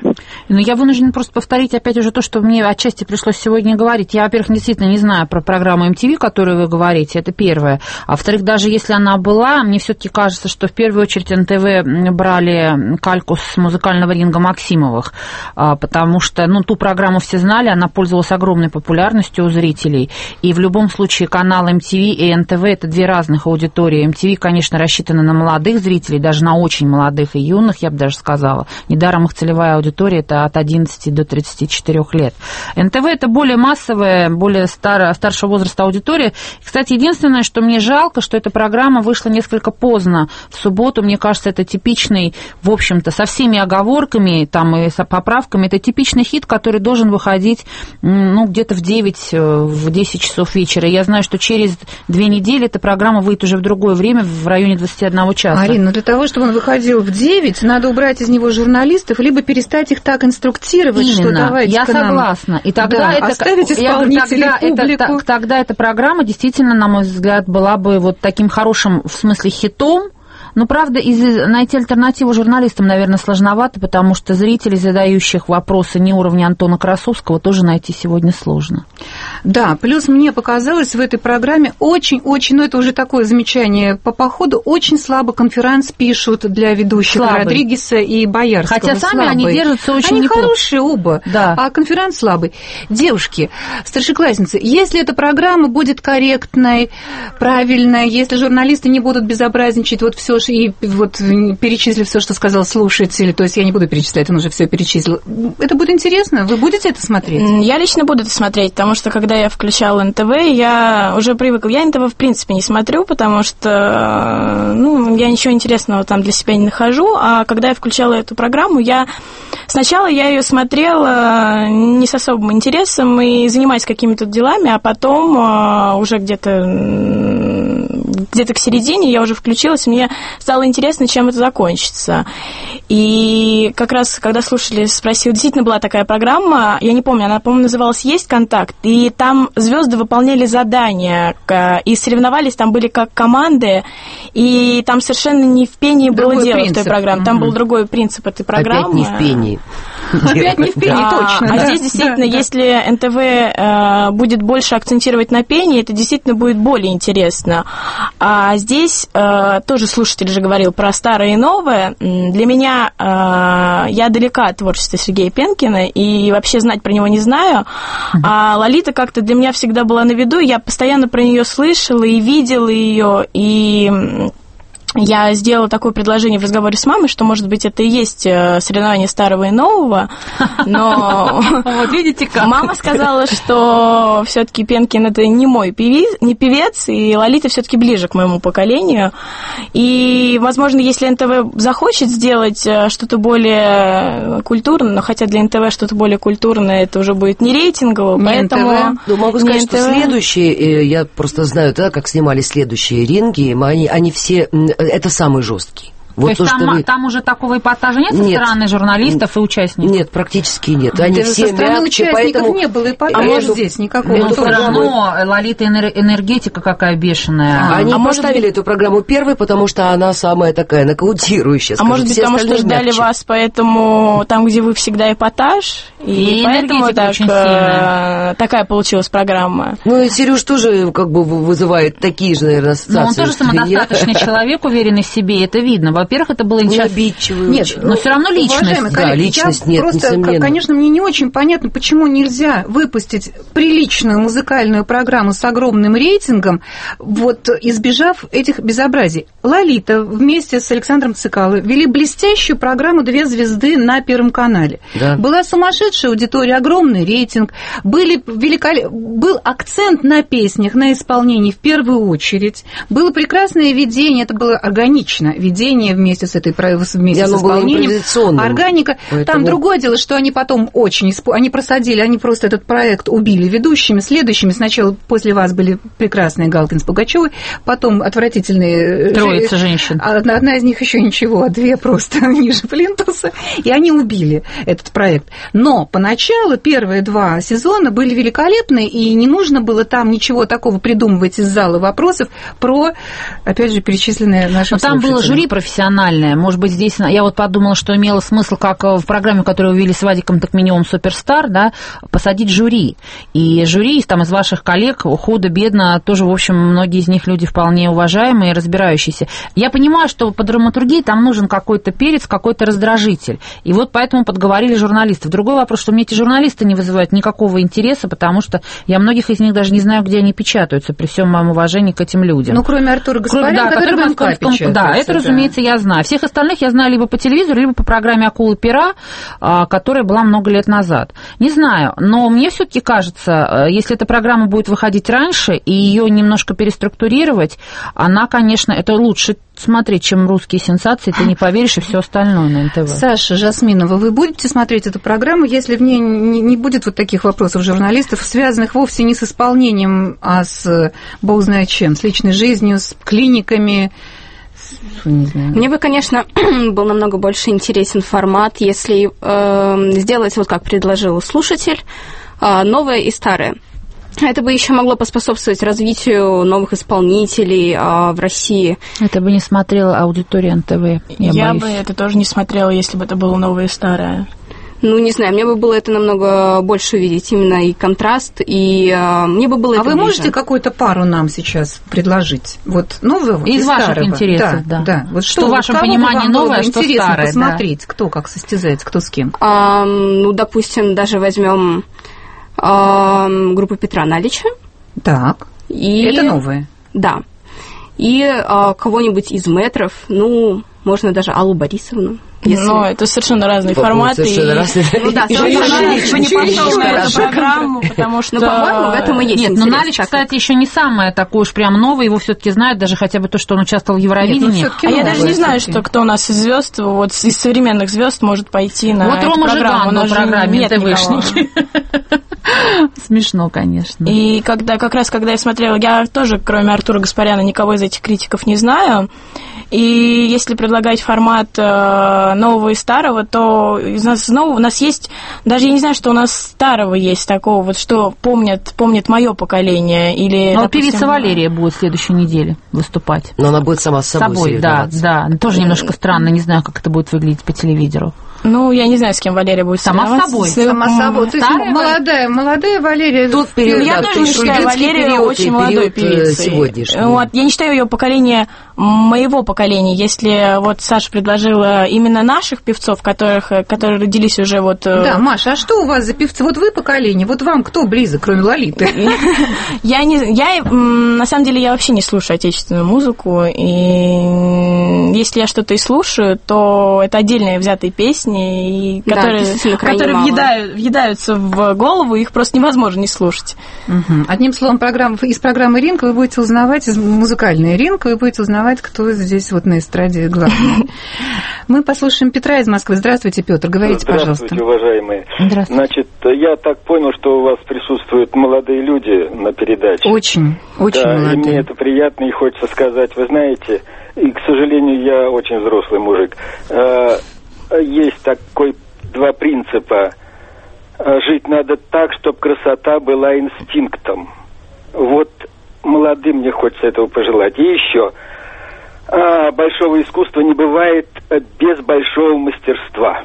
Но я вынуждена просто повторить опять уже то, что мне отчасти пришлось сегодня говорить. Я, во-первых, действительно не знаю про программу MTV, которую вы говорите, это первое. А во-вторых, даже если она была, мне все-таки кажется, что в первую очередь НТВ брали кальку с музыкального ринга Максимовых, потому что, ту программу все знали, она пользовалась огромной популярностью у зрителей. И в любом случае канал MTV и НТВ – это две разных аудитории. MTV, конечно, рассчитана на молодых зрителей, даже на очень молодых и юных, я бы даже сказала. Недаром их целевая аудитория – это от 11 до 34 лет. НТВ – это более массовая, более старшего возраста аудитория. Кстати, единственное, что мне жалко, что эта программа вышла несколько поздно. В субботу, мне кажется, это типичный, в общем-то, со всеми оговорками там, и с поправками, это типичный хит, который должен выходить где-то в 9, в 10 часов вечера. Я знаю, что через 2 недели эта программа выйдет уже в другое время, в районе 21 часа. Арина, для того, чтобы он выходил в 9, надо убрать из него журналистов, либо перестать их так инструктировать, именно, что давайте я согласна. И тогда оставить исполнителей, публику. Тогда эта программа действительно, на мой взгляд, была бы вот таким хорошим, в смысле, хитом. Но, правда, найти альтернативу журналистам, наверное, сложновато, потому что зрителей, задающих вопросы не уровня Антона Красовского, тоже найти сегодня сложно. Да, плюс мне показалось в этой программе очень-очень, это уже такое замечание по ходу, очень слабо конферанс пишут для ведущих Родригеса и Боярского. Хотя сами слабый. Они держатся очень неплохо. Они хорошие оба, да. А конферанс слабый. Девушки, старшеклассницы, если эта программа будет корректной, правильной, если журналисты не будут безобразничать, вот все и вот перечислив все, что сказал слушатель, то есть я не буду перечислять, он уже все перечислил. Это будет интересно? Вы будете это смотреть? Я лично буду это смотреть, потому что когда я включала НТВ, я уже привыкла. Я НТВ в принципе не смотрю, потому что я ничего интересного там для себя не нахожу, а когда я включала эту программу, сначала я ее смотрела не с особым интересом и занимаясь какими-то делами, а потом уже где-то к середине я уже включилась, и мне стало интересно, чем это закончится. И как раз, когда слушатель спросил, действительно была такая программа, я не помню, она, по-моему, называлась «Есть контакт», и там звезды выполняли задания, и соревновались, там были как команды, и там совершенно не в пении было дело в той программе, там был другой принцип этой программы. Опять не в пении. Опять не в пении, точно. А здесь действительно, если НТВ будет больше акцентировать на пении, это действительно будет более интересно. А здесь тоже слушатель же говорил про старое и новое. Для меня я далека от творчества Сергея Пенкина и вообще знать про него не знаю. А Лолита как-то для меня всегда была на виду. Я постоянно про нее слышала и видела ее, и я сделала такое предложение в разговоре с мамой, что, может быть, это и есть соревнование старого и нового, но вот видите как. Мама сказала, что все-таки Пенкин это не мой певец, и Лолита все-таки ближе к моему поколению. И, возможно, если НТВ захочет сделать что-то более культурное, но хотя для НТВ что-то более культурное, это уже будет не рейтингово, поэтому... Ну, могу сказать, что следующие, я просто знаю, да, как снимали следующие ринги, они все... Это самый жесткий. Вот то есть там уже такого эпатажа нет со стороны журналистов и участников? Нет, практически нет. Они все мягче, поэтому... не было эпатажа, может здесь никакого. Но все равно Лолита энергетика какая бешеная. Они поставили эту программу первой, потому что она самая такая нокаутирующая. А может быть, потому что ждали вас, поэтому там, где вы всегда эпатаж, и поэтому такая получилась программа. Ну и Сереж тоже как бы вызывает такие же, наверное, ассоциации. Но он тоже самодостаточный человек, уверенный в себе, это видно. Во-первых, это было не обидчивый. Нет, но все равно личность. Да, личность нет, просто, несомненно. Конечно, мне не очень понятно, почему нельзя выпустить приличную музыкальную программу с огромным рейтингом, вот избежав этих безобразий. Лолита вместе с Александром Цикало вели блестящую программу «Две звезды» на Первом канале. Да. Была сумасшедшая аудитория, огромный рейтинг, был акцент на песнях, на исполнении в первую очередь, было прекрасное ведение, это было органично, ведение вместе с этой вместе с исполнением, органика. Поэтому... Там другое дело, что они потом они просадили, они просто этот проект убили ведущими, следующими. Сначала после вас были прекрасные Галкин с Пугачёвой, потом отвратительные... Троица женщин. Одна из них еще ничего, а две просто ниже плинтуса, и они убили этот проект. Но поначалу первые 2 сезона были великолепны, и не нужно было там ничего такого придумывать из зала вопросов про, опять же, перечисленные нашим слушателям. Там было жюри профессиональное, профессиональное. Может быть, здесь, я вот подумала, что имело смысл, как в программе, которую ввели с Вадиком Токменевым «Суперстар», да, посадить жюри. И жюри там из ваших коллег, худо-бедно, тоже, в общем, многие из них люди вполне уважаемые, разбирающиеся. Я понимаю, что по драматургии там нужен какой-то перец, какой-то раздражитель. И вот поэтому подговорили журналистов. Другой вопрос, что мне эти журналисты не вызывают никакого интереса, потому что я многих из них даже не знаю, где они печатаются, при всем моем уважении к этим людям. Ну, кроме Артура Гаспаряна, который в МК печатается. Да, это, разумеется, я знаю. Всех остальных я знаю либо по телевизору, либо по программе «Акулы-пера», которая была много лет назад. Не знаю, но мне все-таки кажется, если эта программа будет выходить раньше и ее немножко переструктурировать, она, конечно, это лучше смотреть, чем «Русские сенсации», ты не поверишь, и все остальное на НТВ. Саша Жасминова, вы будете смотреть эту программу, если в ней не будет вот таких вопросов журналистов, связанных вовсе не с исполнением, а с бог знает чем, с личной жизнью, с клиниками? Не знаю. Мне бы, конечно, был намного больше интересен формат, если сделать, вот как предложил слушатель, новое и старое. Это бы еще могло поспособствовать развитию новых исполнителей в России. Это бы не смотрела аудитория НТВ. Я бы это тоже не смотрела, если бы это было новое и старое. Ну, не знаю, мне бы было это намного больше увидеть, именно и контраст, и мне бы было это ближе. Вы можете какую-то пару нам сейчас предложить? Вот нового из и ваших старого. интересов, да. Вот что в вашем понимании новое, что старое. Посмотреть, кто как состязается, кто с кем. Ну, допустим, даже возьмем группу Петра Налича. Так, это новое. Да. И кого-нибудь из мэтров, ну, можно даже Аллу Борисовну. Но это совершенно разные форматы. Совершенно разные. Ну да, совершенно не пошел на эту программу, потому что... Ну, по-моему, в этом и есть интерес. Нет, но Налич, кстати, еще не самое такое уж прям новое, его все-таки знают, даже хотя бы то, что он участвовал в Евровидении. А я даже не знаю, что кто у нас из звезд, вот из современных звезд может пойти на эту программу. Вот Рома Жиган на программе ТВшники. Смешно, конечно. И когда я смотрела, я тоже, кроме Артура Гаспаряна, никого из этих критиков не знаю. И если предлагать формат нового и старого, то у нас есть, даже я не знаю, что у нас старого есть такого, вот что помнит мое поколение. Или, но допустим, певица Валерия будет в следующей неделе выступать. Но она будет сама с собой да. Тоже немножко странно, не знаю, как это будет выглядеть по телевизору. Ну, я не знаю, с кем Валерия будет сама с собой. Сама собой. То есть молодая Валерия. Тот период, я тоже не считаю Валерию очень молодой певицей. Вот, я не считаю ее поколение моего поколения. Если вот Саша предложила именно наших певцов, которые родились уже вот... Да, Маша, а что у вас за певцы? Вот вы поколение, вот вам кто близок, кроме Лолиты? На самом деле, я вообще не слушаю отечественную музыку, и если я что-то и слушаю, то это отдельные взятые песни, которые въедаются в голову, их просто невозможно не слушать. Одним словом, из программы «Ринг» вы будете узнавать, из музыкальной «Ринг» вы будете узнавать, кто здесь вот на эстраде главный. Мы послушаем Петра из Москвы. Здравствуйте, Петр, говорите, пожалуйста. Здравствуйте, уважаемые. Здравствуйте. Значит, я так понял, что у вас присутствуют молодые люди на передаче. Очень молодые. И мне это приятно, и хочется сказать, вы знаете, и, к сожалению, я очень взрослый мужик. Есть такой два принципа. Жить надо так, чтобы красота была инстинктом. Вот молодым мне хочется этого пожелать. И еще, большого искусства не бывает без большого мастерства.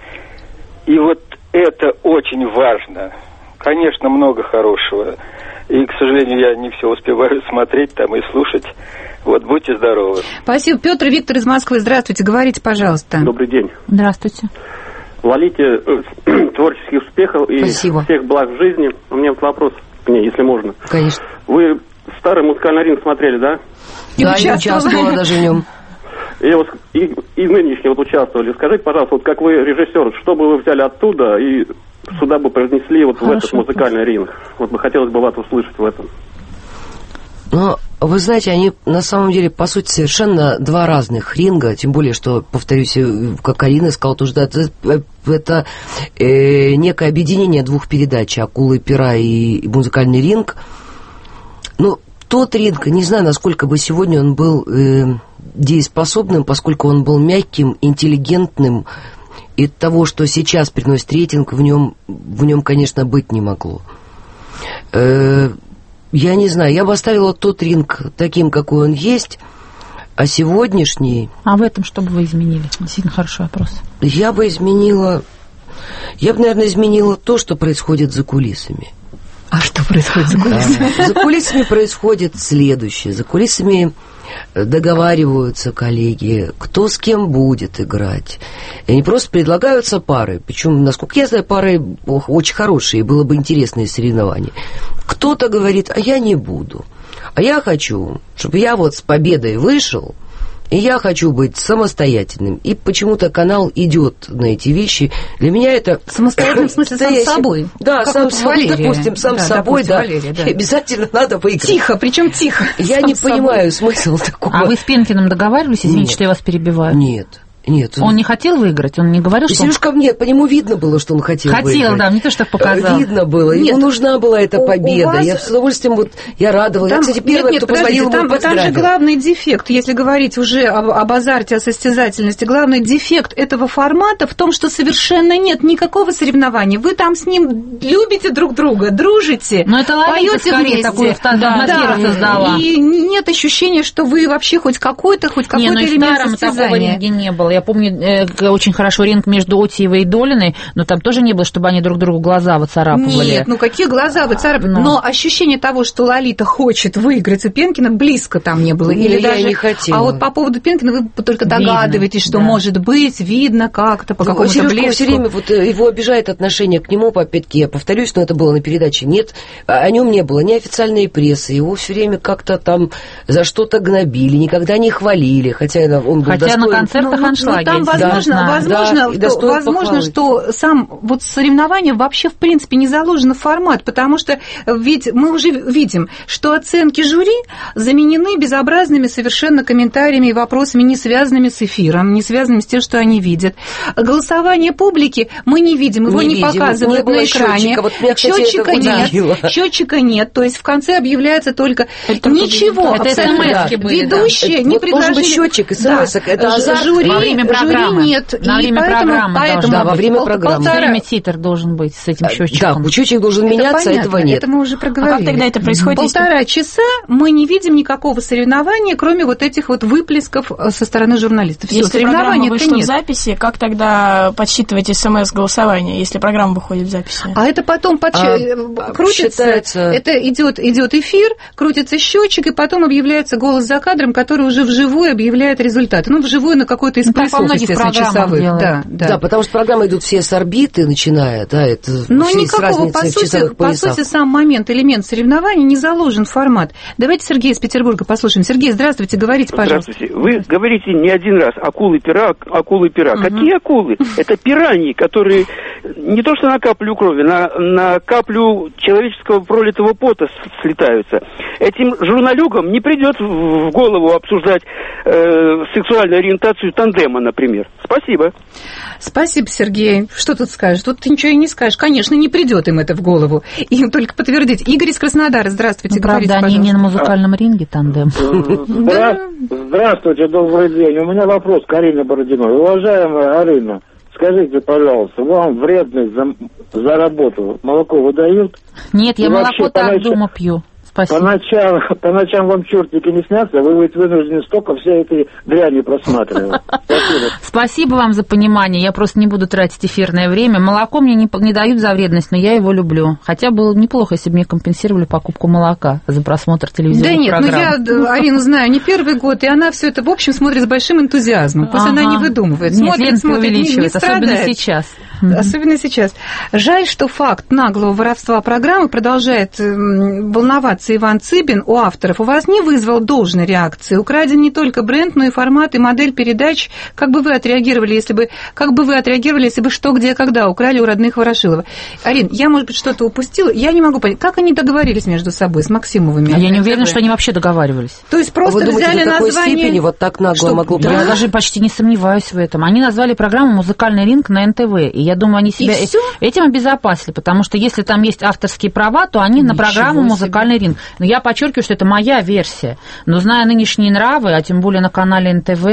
И вот это очень важно. Конечно, много хорошего. И, к сожалению, я не все успеваю смотреть там и слушать. Вот, будьте здоровы. Спасибо. Петр Виктор из Москвы. Здравствуйте. Говорите, пожалуйста. Добрый день. Здравствуйте. Лолите творческих успехов и Спасибо. всех благ в жизни. У меня вот вопрос к ней, если можно. Конечно. Вы старый музыкальный ринг смотрели, да? Да, я участвовала даже в нем. И нынешние вот участвовали. Скажите, пожалуйста, вот как вы режиссер, что бы вы взяли оттуда и сюда бы принесли вот в этот музыкальный ринг? Вот бы хотелось бы вас услышать в этом. Ну, вы знаете, они на самом деле, по сути, совершенно два разных ринга, тем более, что, повторюсь, как Арина сказала, тоже, да, это некое объединение двух передач, «Акулы-пера» и музыкальный ринг. Ну, тот ринг, не знаю, насколько бы сегодня он был дееспособным, поскольку он был мягким, интеллигентным, и того, что сейчас приносит рейтинг, в нем, конечно, быть не могло. Я не знаю, я бы оставила тот ринг таким, какой он есть. А сегодняшний... А в этом что бы вы изменили? Действительно хороший вопрос. Я бы, наверное, изменила то, что происходит за кулисами. А что происходит за кулисами? За кулисами происходит следующее. За кулисами договариваются коллеги, кто с кем будет играть. И они просто предлагаются пары. Причем, насколько я знаю, пары очень хорошие, было бы интересное соревнование. Кто-то говорит, а я не буду. А я хочу, чтобы я вот с победой вышел, и я хочу быть самостоятельным. И почему-то канал идет на эти вещи. Для меня это... Самостоятельным, в смысле, сам с собой? Да, как сам вот собой, допустим, сам с собой, да. Валерия, да. И обязательно надо выиграть. Тихо, причем тихо. Я не понимаю смысл такого. А вы с Пенкиным договаривались? Извините, что я вас перебиваю. Нет. Он не хотел выиграть? Он не говорил, что... Сережка, нет, по нему видно было, что он хотел выиграть. Хотел, да, не то, что показал. Видно было, ему нужна была эта победа. Я с удовольствием, я радовалась. Я, кстати, первая, кто позвонил ему, поздравил. Там же главный дефект, если говорить уже об азарте, о состязательности, главный дефект этого формата в том, что совершенно нет никакого соревнования. Вы там с ним любите друг друга, дружите, но это поете вместе. Такую атмосферу создала. И нет ощущения, что вы вообще хоть какой-то элемент состязания. Такого ринга не было. Я помню очень хорошо ринг между Отиевой и Долиной, но там тоже не было, чтобы они друг другу глаза выцарапывали. Нет, какие глаза выцарапывали? Но ощущение того, что Лолита хочет выиграть у Пенкина, близко там не было. Или я даже... не хотела. А вот по поводу Пенкина вы только догадываетесь, что может быть, видно как-то, по какому-то блеску. Все время его обижает отношение к нему, опять-таки, я повторюсь, но это было на передаче. Нет, о нем не было ни официальной прессы, его все время как-то там за что-то гнобили, никогда не хвалили, хотя он был достоин. На концертах аншлаги. Там, возможно, что сам вот соревнование вообще в принципе не заложено в формат, потому что ведь мы уже видим, что оценки жюри заменены безобразными совершенно комментариями и вопросами, не связанными с эфиром, не связанными с тем, что они видят. Голосование публики мы не видим, его не показывают на экране. Счетчика нет, то есть в конце объявляется только ничего. Ведущие не предложили. Должен быть счетчик, смс-ок, это азарт. Во время программы. Нет. Во время программы. Во время программы. Все время титр должен быть с этим счетчиком. Да, счетчик должен меняться, этого нет. Это мы уже проговорили. А как тогда это происходит? 1,5 часа мы не видим никакого соревнования, кроме вот этих вот выплесков со стороны журналистов. Если соревнования вышла в записи, как тогда подсчитывать СМС-голосование, если программа выходит в записи? А это потом крутится, это идет эфир, крутится счетчик, и потом объявляется голос за кадром, который уже вживую объявляет результаты. Вживую на какой-то из прессов, естественно, часовых. Да, потому что программы идут все с орбиты, начиная, это никакого, по сути, сам момент, элемент соревнований не заложен в формат. Давайте Сергея из Петербурга послушаем. Сергей, здравствуйте, говорите, пожалуйста. Здравствуйте. Вы говорите не один раз акулы-пера. Какие акулы? Это пираньи, которые не то что на каплю крови, на каплю человеческого пролитого пота слетаются. Этим журналюгам не придет в голову обсуждать сексуальную ориентацию тандема, например. Спасибо. Спасибо, Сергей. Что тут скажешь? Тут ты ничего и не скажешь. Конечно, не придет им это в голову. Им только подтвердить. Игорь из Краснодара, здравствуйте. Правда, они не на музыкальном ринге тандем. Здравствуйте, добрый день. У меня вопрос к Арине Бородиной. Уважаемая Арина, скажите, пожалуйста, вам вредность за работу молоко выдают? Нет, я молоко так дома пью. Спасибо. По ночам вам чертики не снятся, вы вынуждены столько всей этой дряни просматривать. Спасибо вам за понимание, я просто не буду тратить эфирное время. Молоко мне не дают за вредность, но я его люблю. Хотя было неплохо, если бы мне компенсировали покупку молока за просмотр телевизионных программ. Да нет, я Арину знаю не первый год, и она все это, в общем, смотрит с большим энтузиазмом. Пусть она не выдумывает. Смотрит, не страдает. Особенно сейчас. Жаль, что факт наглого воровства программы продолжает волноваться Иван Цыбин у авторов. У вас не вызвал должной реакции. Украден не только бренд, но и формат, и модель передач. Как бы вы отреагировали, если бы «Что, где, когда» украли у родных Ворошилова? Арин, я, может быть, что-то упустила. Я не могу понять, как они договорились между собой с Максимовыми? Я не уверена, что они вообще договаривались. То есть просто взяли название... Вы думаете, до такой степени вот так нагло могло быть? Я даже почти не сомневаюсь в этом. Они назвали программу «Музыкальный ринг» на НТВ. И я думаю, они себя этим обезопасили, потому что если там есть авторские права, то они на программу «Музыкальный ринг». Но я подчеркиваю, что это моя версия. Но зная нынешние нравы, а тем более на канале НТВ,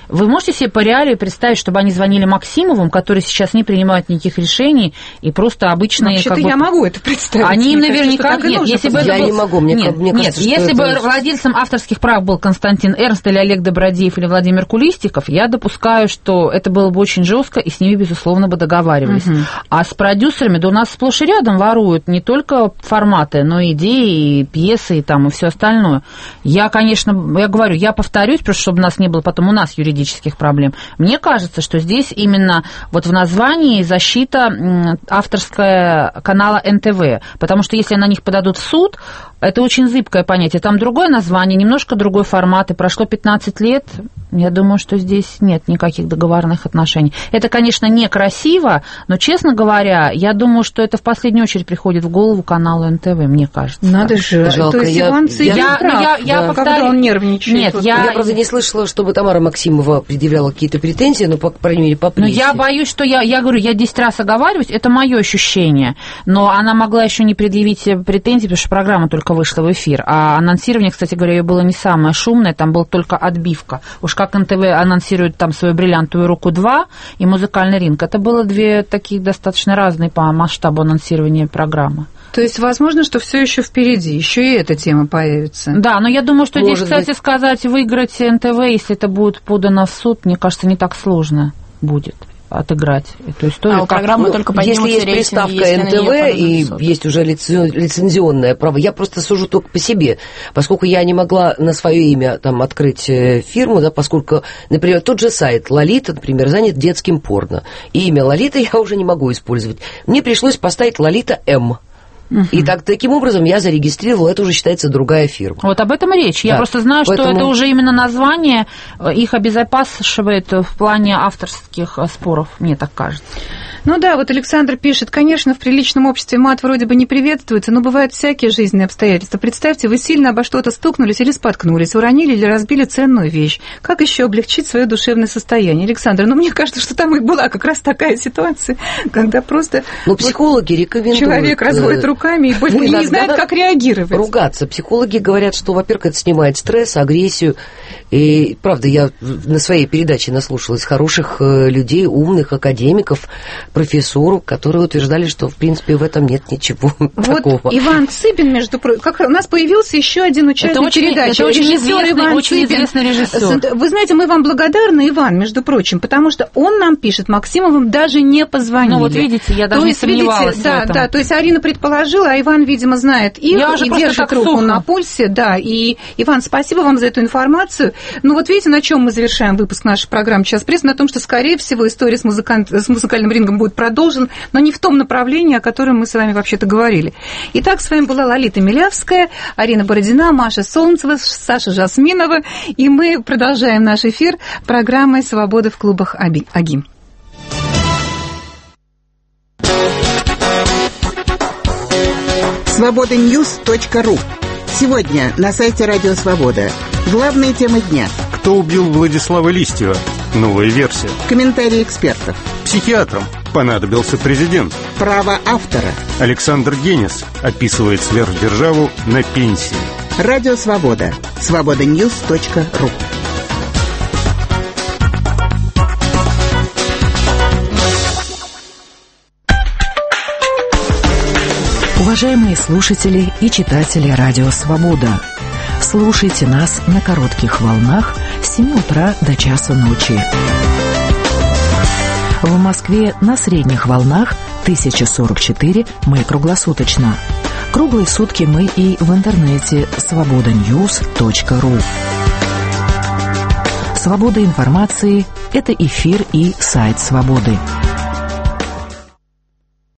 Вы можете себе по реалии представить, чтобы они звонили Максимовым, которые сейчас не принимают никаких решений, и просто обычные... Вообще-то я могу это представить. Они им наверняка... Нет, если бы я это был... не могу, мне кажется, если бы это... владельцем авторских прав был Константин Эрнст или Олег Добродеев или Владимир Кулистиков, я допускаю, что это было бы очень жестко, и с ними, безусловно, бы договаривались. А с продюсерами, да у нас сплошь и рядом воруют не только форматы, но и идеи, и пьесы, и там, и все остальное. Я, конечно, я говорю, я повторюсь, просто чтобы у нас не было потом у нас юридических проблем. Мне кажется, что здесь именно вот в названии защита авторская канала НТВ, потому что если на них подадут в суд, это очень зыбкое понятие. Там другое название, немножко другой формат, и прошло 15 лет, я думаю, что здесь нет никаких договорных отношений. Это, конечно, некрасиво, но, честно говоря, я думаю, что это в последнюю очередь приходит в голову каналу НТВ, мне кажется. Надо же. Жалко. То есть Иван Цыбин прав, повторю, когда он нервничает. Нет, я, правда, не слышала, чтобы Тамара Максимова предъявляла какие-то претензии, но, по крайней мере, по прессе. Но я боюсь, что я говорю, я 10 раз оговариваюсь, это мое ощущение, но она могла еще не предъявить претензии, потому что программа только вышла в эфир, а анонсирование, кстати говоря, ее было не самое шумное, там была только отбивка. Уж как НТВ анонсирует там свою «Бриллиантовую руку 2» и «Музыкальный ринг», это было две таких достаточно разные по масштабу анонсирования программы. То есть, возможно, что все еще впереди, еще и эта тема появится. Да, но я думаю, что Может здесь, кстати, сказать, выиграть НТВ, если это будет подано в суд, мне кажется, не так сложно будет отыграть эту историю. А у программы только поднимутся если есть рейтинги, приставка НТВ и есть уже лицензионное право, я просто сужу только по себе, поскольку я не могла на свое имя там открыть фирму, да, поскольку, например, тот же сайт Лолита, например, занят детским порно, и имя Лолита я уже не могу использовать. Мне пришлось поставить Лолита М. И таким образом я зарегистрировала, это уже считается другая фирма. Вот об этом и речь. Я просто знаю, что это уже именно название их обезопасивает в плане авторских споров, мне так кажется. Ну да, вот Александр пишет, конечно, в приличном обществе мат вроде бы не приветствуется, но бывают всякие жизненные обстоятельства. Представьте, вы сильно обо что-то стукнулись или споткнулись, уронили или разбили ценную вещь. Как еще облегчить свое душевное состояние? Александр, ну мне кажется, что там и была как раз такая ситуация, когда просто психологи рекомендуют человек разводит руками и больше не знает, как реагировать. Ругаться. Психологи говорят, что, во-первых, это снимает стресс, агрессию. И, правда, я на своей передаче наслушалась хороших людей, умных академиков, профессоров, которые утверждали, что, в принципе, в этом нет ничего такого. Вот Иван Цыбин, между прочим, как у нас появился еще один участник передачи. Это очень известный режиссер. Вы знаете, мы вам благодарны, Иван, между прочим, потому что он нам пишет, Максимовым даже не позвонили. Ну вот видите, я даже не сомневалась в этом. Да, то есть Арина предположила, а Иван, видимо, знает их и держит руку на пульсе. Да, и, Иван, спасибо вам за эту информацию. Ну вот видите, на чем мы завершаем выпуск нашей программы «Час прессы», на том, что, скорее всего, история с музыкальным рингом будет продолжен, но не в том направлении, о котором мы с вами вообще-то говорили. Итак, с вами была Лолита Милявская, Арина Бородина, Маша Солнцева, Саша Жасминова, и мы продолжаем наш эфир программой «Свобода в клубах АГИ». Свободаньюз.ру. Сегодня на сайте Радио Свобода. Главные темы дня. Кто убил Владислава Листьева? Новая версия. Комментарии экспертов. Психиатрам понадобился президент. Право автора. Александр Генис описывает сверхдержаву на пенсии. Радио Свобода. Свободаньюз.ру. Уважаемые слушатели и читатели Радио Свобода, слушайте нас на коротких волнах с 7 утра до часу ночи. В Москве на средних волнах 1044 мы круглосуточно. Круглые сутки мы и в интернете свободаньюз.ру. Свобода информации – это эфир и сайт Свободы.